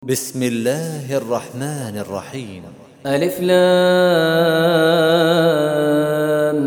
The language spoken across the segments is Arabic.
بسم الله الرحمن الرحيم. ألف لام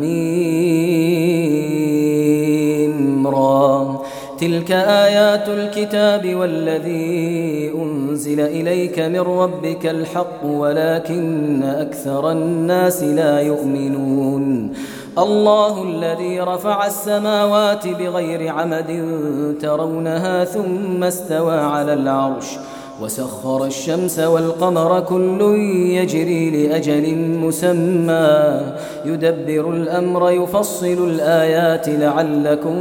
ميم را. تلك آيات الكتاب والذي أنزل إليك من ربك الحق ولكن أكثر الناس لا يؤمنون. الله الذي رفع السماوات بغير عمد ترونها ثم استوى على العرش وسخر الشمس والقمر كل يجري لأجل مسمى يدبر الأمر يفصل الآيات لعلكم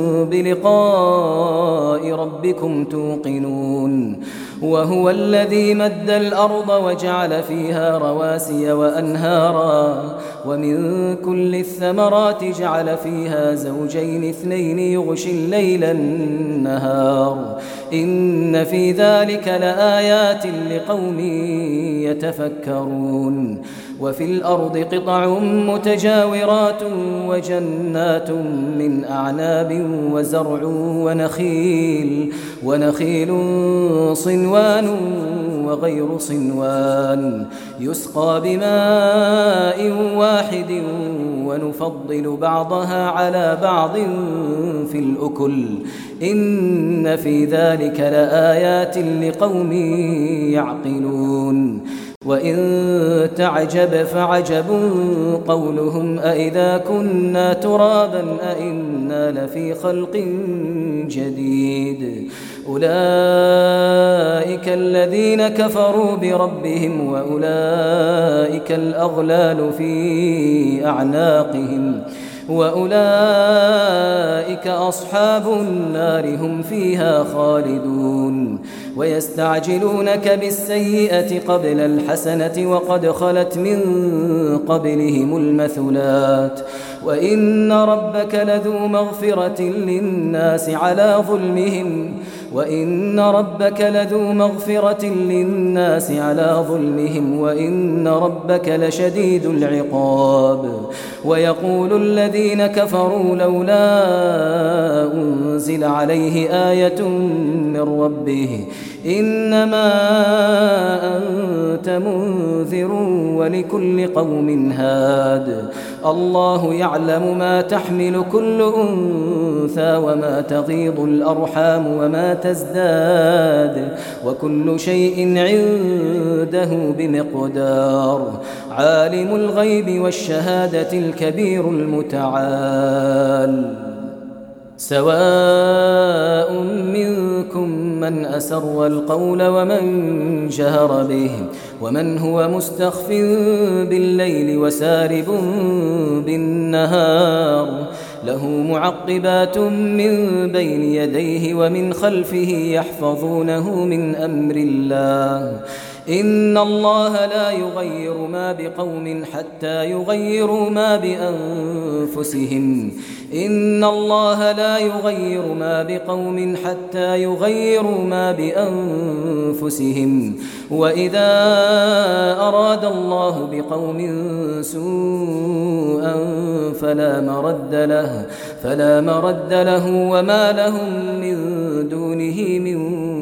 بلقاء ربكم توقنون. وهو الذي مد الأرض وجعل فيها رواسي وأنهارا ومن كل الثمرات جعل فيها زوجين اثنين يغشي الليل النهار إن في ذلك لآيات لقوم يتفكرون. وفي الأرض قطع متجاورات وجنات من أعناب وزرع ونخيل صنوان وغير صنوان يسقى بماء واحد ونفضل بعضها على بعض في الأكل إن في ذلك لآيات لقوم يعقلون. وإن تعجب فعجب قولهم أإذا كنا ترابا أإنا لفي خلق جديد أولئك الذين كفروا بربهم وأولئك الأغلال في أعناقهم وأولئك أصحاب النار هم فيها خالدون. ويستعجلونك بالسيئة قبل الحسنة وقد خلت من قبلهم المثلات وإن ربك لذو مغفرة للناس على ظلمهم وإن ربك لشديد العقاب. ويقول الذين كفروا لولا أنزل عليه آية من ربه إنما أنت منذر ولكل قوم هاد. الله يعلم ما تحمل كل أنثى وما تغيض الأرحام وما تزداد وكل شيء عنده بمقدار. عالم الغيب والشهادة الكبير المتعال. سواء منكم من أسر القول ومن جهر به ومن هو مستخف بالليل وسارب بالنهار له معقبات من بين يديه ومن خلفه يحفظونه من أمر الله إن الله لا يغير ما بقوم حتى يغيروا ما بأنفسهم وإذا أراد الله بقوم سوءا فلا مرد له وما لهم من دونه من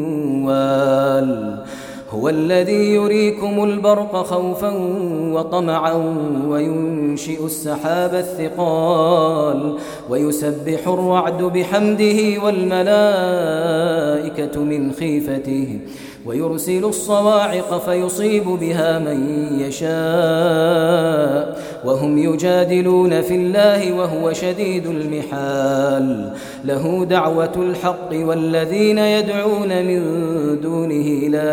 وال. هو الذي يريكم البرق خوفا وطمعا وينشئ السحاب الثقال ويسبح الرعد بحمده والملائكة من خيفته ويرسل الصواعق فيصيب بها من يشاء وهم يجادلون في الله وهو شديد المحال. له دعوة الحق والذين يدعون من دونه لا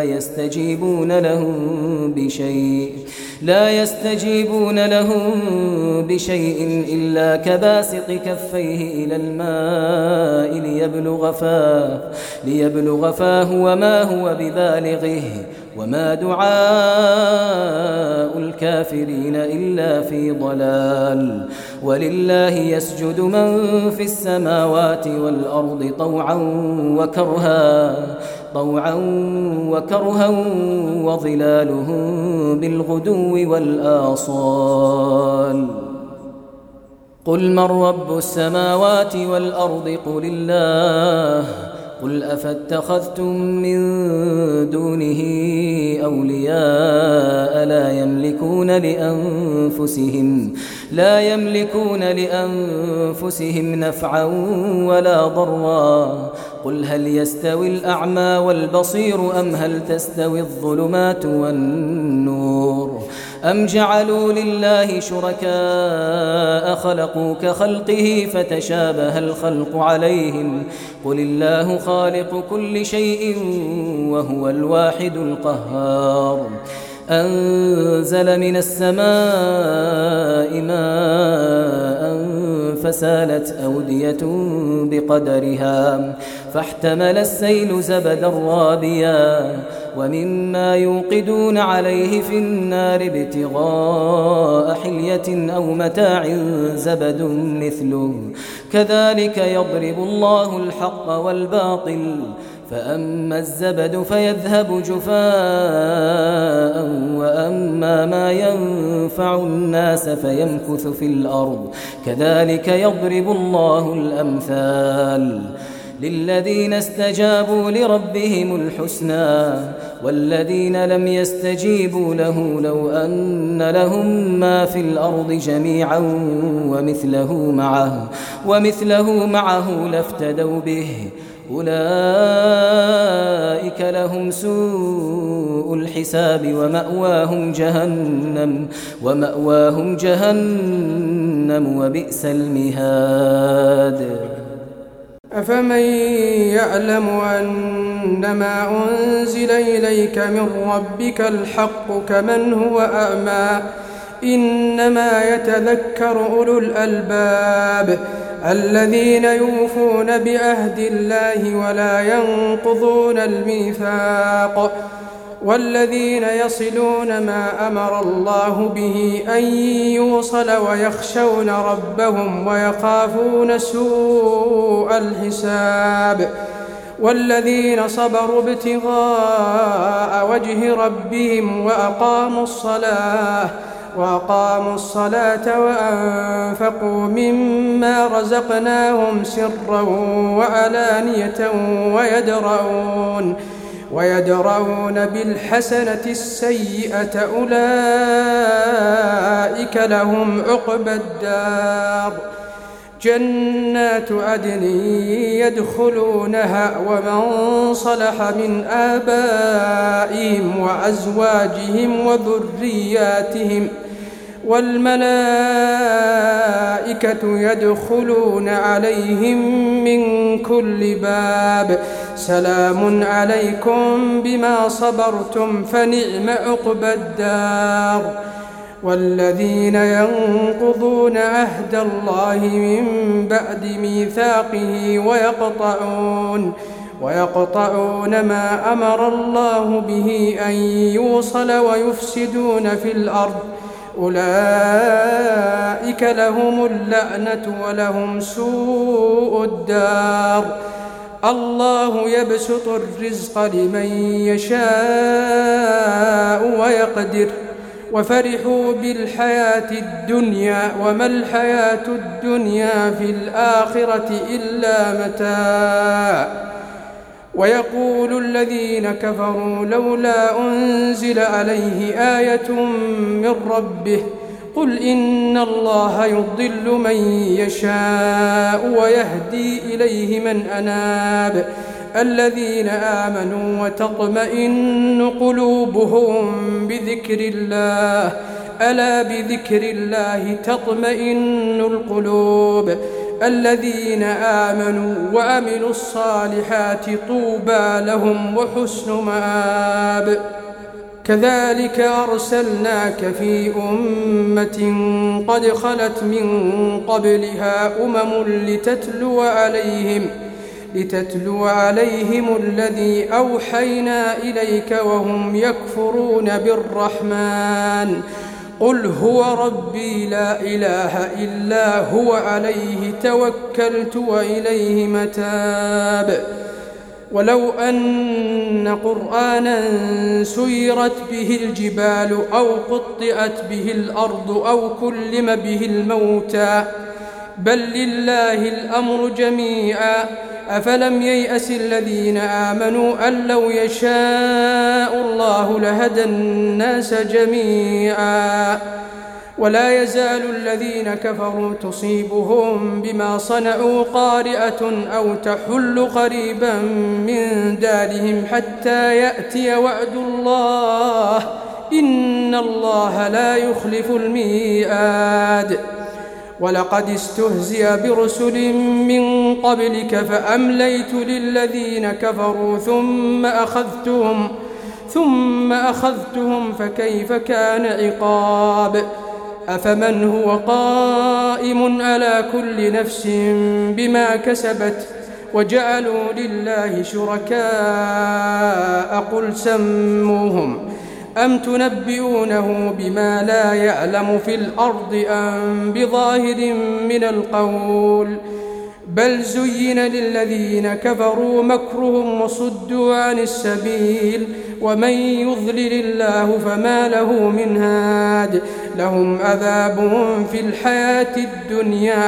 يستجيبون لهم بشيء إلا كباسط كفيه إلى الماء ليبلغ فاه وما هو ببالغه وما دعاء الكافرين إلا في ضلال. ولله يسجد من في السماوات والأرض طوعا وكرها وظلالهم بالغدو والآصال. قل من رب السماوات والأرض قل الله قل أفاتخذتم من دونه أولياء لا يملكون لأنفسهم نفعا ولا ضرا قل هل يستوي الأعمى والبصير أم هل تستوي الظلمات والنور أم جعلوا لله شركاء خلقوا كخلقه فتشابه الخلق عليهم قل الله خالق كل شيء وهو الواحد القهار أنزل من السماء ماء فسالت أودية بقدرها فاحتمل السيل زبدا رابيا ومما يوقدون عليه في النار ابتغاء حلية أو متاع زبد مثله كذلك يضرب الله الحق والباطل فأما الزبد فيذهب جفاء وأما ما ينفع الناس فيمكث في الأرض كذلك يضرب الله الأمثال للذين استجابوا لربهم الحسنى والذين لم يستجيبوا له لو أن لهم ما في الأرض جميعا ومثله معه لافتدوا به أولئك لهم سوء الحساب ومأواهم جهنم وبئس المهاد أفمن يعلم أنما أنزل إليك من ربك الحق كمن هو أعمى إنما يتذكر أولو الألباب الذين يوفون بعهد الله ولا ينقضون الميثاق والذين يصلون ما أمر الله به أن يوصل ويخشون ربهم ويخافون سوء الحساب والذين صبروا ابتغاء وجه ربهم وأقاموا الصلاة وأنفقوا مما رزقناهم سرا وعلانية ويدرؤون بالحسنة السيئة أولئك لهم عقبى الدار جنات عدن يدخلونها ومن صلح من آبائهم وأزواجهم وذرياتهم والملائكة يدخلون عليهم من كل باب سلام عليكم بما صبرتم فنعم عقبى الدار والذين ينقضون عهد الله من بعد ميثاقه ويقطعون ما أمر الله به أن يوصل ويفسدون في الأرض أولئك لهم اللعنة ولهم سوء الدار الله يبسط الرزق لمن يشاء ويقدر وفرحوا بالحياة الدنيا وما الحياة الدنيا في الآخرة إلا متاع ويقول الذين كفروا لولا أنزل عليه آية من ربه قل إن الله يضل من يشاء ويهدي إليه من أناب الذين آمنوا وتطمئن قلوبهم بذكر الله ألا بذكر الله تطمئن القلوب الذين آمنوا وعملوا الصالحات طوبى لهم وحسن مآب كذلك أرسلناك في أمة قد خلت من قبلها لتتلو عليهم الذي أوحينا إليك وهم يكفرون بالرحمن قل هو ربي لا إله إلا هو عليه توكلت وإليه متاب ولو أن قرآنا سيرت به الجبال أو قطعت به الأرض أو كلم به الموتى بل لله الأمر جميعا أفلم ييأس الذين آمنوا أن لو يشاء الله لهدى الناس جميعا ولا يزال الذين كفروا تصيبهم بما صنعوا قارئة أو تحل قريبا من دارهم حتى يأتي وعد الله إن الله لا يخلف الميعاد. ولقد استهزئ برسل من قبلك فأمليت للذين كفروا ثم أخذتهم فكيف كان عقاب. أفمن هو قائم على كل نفس بما كسبت وجعلوا لله شركاء قل سموهم أم تنبئونه بما لا يعلم في الأرض أم بظاهر من القول بل زين للذين كفروا مكرهم وصدوا عن السبيل ومن يضلل الله فما له من هاد. لهم عذاب في الحياة الدنيا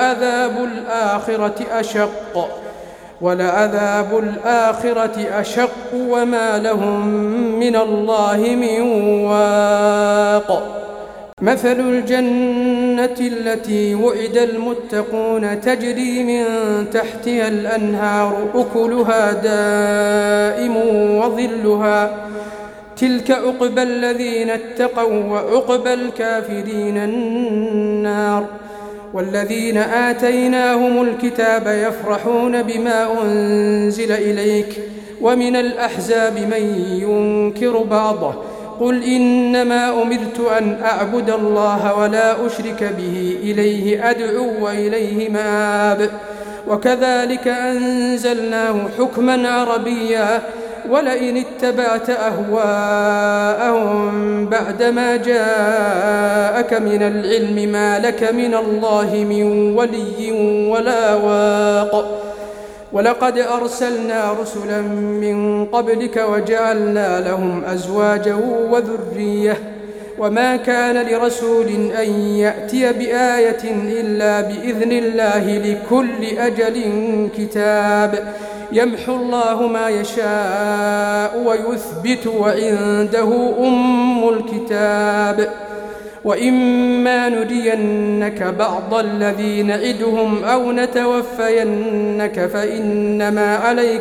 ولعذاب الآخرة أشق وما لهم من الله من واق. مثل الجنة التي وعد المتقون تجري من تحتها الأنهار أكلها دائم وظلها تلك عقبى الذين اتقوا وعقبى الكافرين النار. والذين آتيناهم الكتاب يفرحون بما أنزل إليك ومن الأحزاب من ينكر بعضه قل إنما أمرت أن أعبد الله ولا أشرك به إليه أدعو وإليه مآب. وكذلك أنزلناه حكما عربيا ولئن اتبعت أهواءهم بعدما جاءك من العلم ما لك من الله من ولي ولا واق. ولقد أرسلنا رسلا من قبلك وجعلنا لهم أزواجا وذرية وما كان لرسول أن يأتي بآية إلا بإذن الله لكل أجل كتاب. يمحو الله ما يشاء ويثبت وعنده أم الكتاب. وإما نرينك بعض الذي نعدهم أو نتوفينك فإنما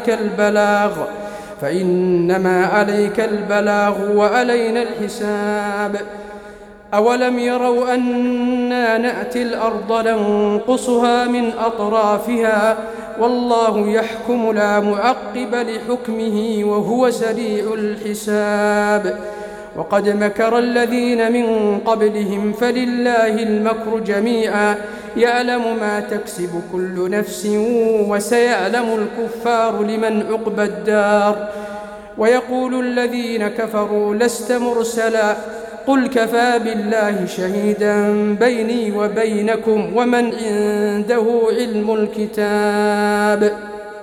عليك البلاغ وعلينا الحساب. أولم يروا أنا نأتي الأرض ننقصها من أطرافها والله يحكم لا معقب لحكمه وهو سريع الحساب. وقد مكر الذين من قبلهم فلله المكر جميعا يعلم ما تكسب كل نفس وسيعلم الكفار لمن عقبى الدار. ويقول الذين كفروا لست مرسلا قل كفى بالله شهيدا بيني وبينكم ومن عنده علم الكتاب.